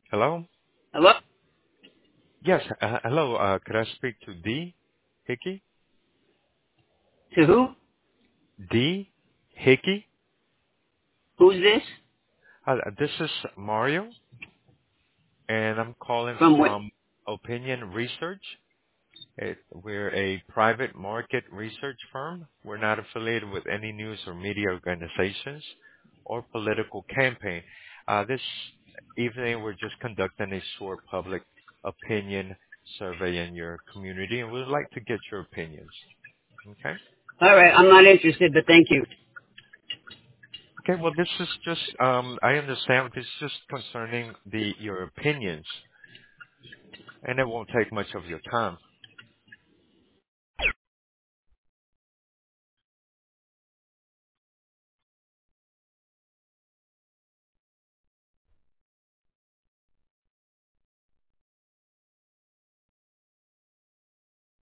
Hello? Hello? Yes, hello. Could I speak to D. Hickey? To who? D. Hickey? Who's this? This is Mario, and I'm calling From what? from Opinion Research. We're a private market research firm. We're not affiliated with any news or media organizations or political campaign. This evening, we're just conducting a short public opinion survey in your community, and we'd like to get your opinions. Okay? All right, I'm not interested, but thank you. Okay, well, this is just, I understand this is just concerning your opinions, and it won't take much of your time.